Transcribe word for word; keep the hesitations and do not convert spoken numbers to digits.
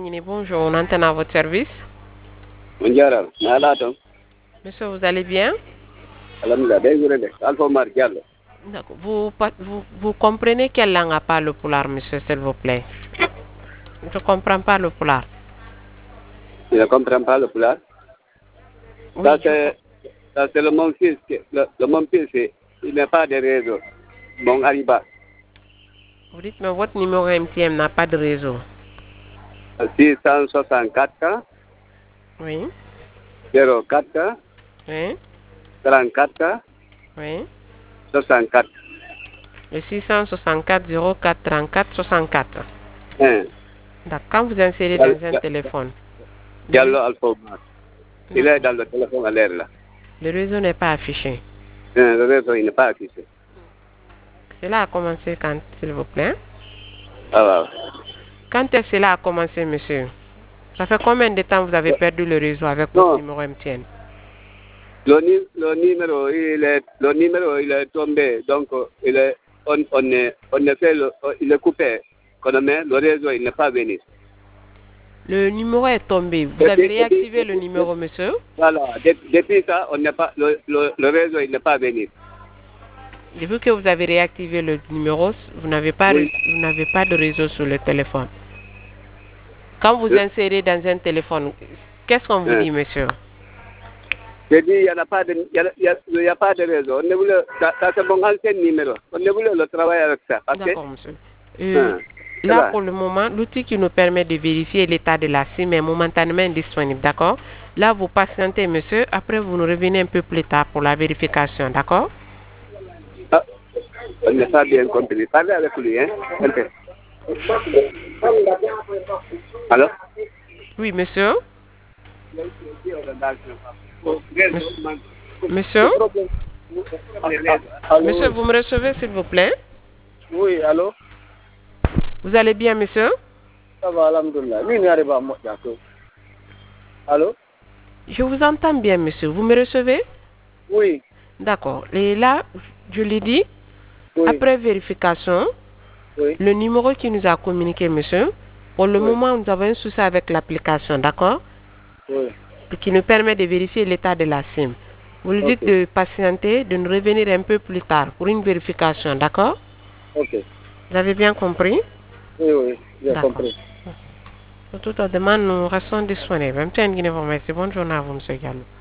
Nini, bonjour, on entend à votre service. Bonjour, Nalatom. Monsieur, vous allez bien? Alhamdulillah, D'accord. Vous, pa- vous, vous comprenez quelle langue a parle le poulard, monsieur, s'il vous plaît? Je ne comprends pas le poulard. je ne comprends pas le plat. Oui, Ça, je c'est ça, c'est le mon fils. qui- Le, le mon fils, il il n'a pas de réseau. Mon Ariba. Vous dites, mais votre numéro M T M n'a pas de réseau. six cent soixante-quatre, Oui, zéro quatre, oui, trente-quatre, oui. soixante-quatre. Le six cent soixante-quatre zéro quatre trente-quatre soixante-quatre. Hein. D'accord. Quand vous insérez dans un téléphone, le, Diallo ré- Alpha. Il est dans le téléphone à l'air là. le réseau n'est pas affiché. Hein, le réseau, il n'est pas affiché. Cela a commencé quand, s'il vous plaît? Alors, Quand est-ce que cela a commencé, monsieur? Ça fait combien de temps vous avez perdu le réseau avec Non. votre numéro M T N? le, ni- le numéro, il est, le numéro, il est tombé. Donc, il est, on, on, est, on est fait le, il est coupé. Quand on met le réseau, il n'est pas venu. Le numéro est tombé. Vous Depuis- avez réactivé depuis- le numéro, monsieur? Voilà. De- depuis ça, on n'est pas, le, le, le réseau, il n'est pas venu. Depuis que vous avez réactivé le numéro, vous n'avez pas, Oui. ré- vous n'avez pas de réseau sur le téléphone. Quand vous Le- insérez dans un téléphone, qu'est-ce qu'on vous Hein. dit, monsieur? J'ai dit, il n'y a, pas de- il y a, il y a, il y a pas de réseau. On ne voulait, ça, ça c'est mon ancien numéro. On ne voulait le travailler avec ça. Parce que, D'accord, monsieur. Euh, Hein. là, Voilà. pour le moment, l'outil qui nous permet de vérifier l'état de la SIM est momentanément indisponible, d'accord? Là, vous patientez, monsieur. Après, vous nous revenez un peu plus tard pour la vérification, d'accord? Ah, on n'a pas bien compris. Parlez avec lui, hein. Ok. Alors? Oui, monsieur. Monsieur? Allô? Monsieur, vous me recevez, s'il vous plaît? Oui, allô? Vous allez bien, monsieur? Ça va, alhamdoulilah. Ni ni arrive à moi, d'accord. Allô? Je vous entends bien, monsieur. Vous me recevez? Oui. D'accord. Et là, je l'ai dit, Oui. après vérification, Oui. le numéro qui nous a communiqué, monsieur, pour le Oui. moment, nous avons un souci avec l'application, d'accord? Oui. Qui nous permet de vérifier l'état de la SIM. Vous lui dites Ok. de patienter, de nous revenir un peu plus tard pour une vérification, d'accord? Ok. Vous avez bien compris? Oui, oui, j'ai D'accord. compris. Pour toute demande, nous restons disponibles. Même temps, une information. Bonne journée à vous, monsieur Gallo.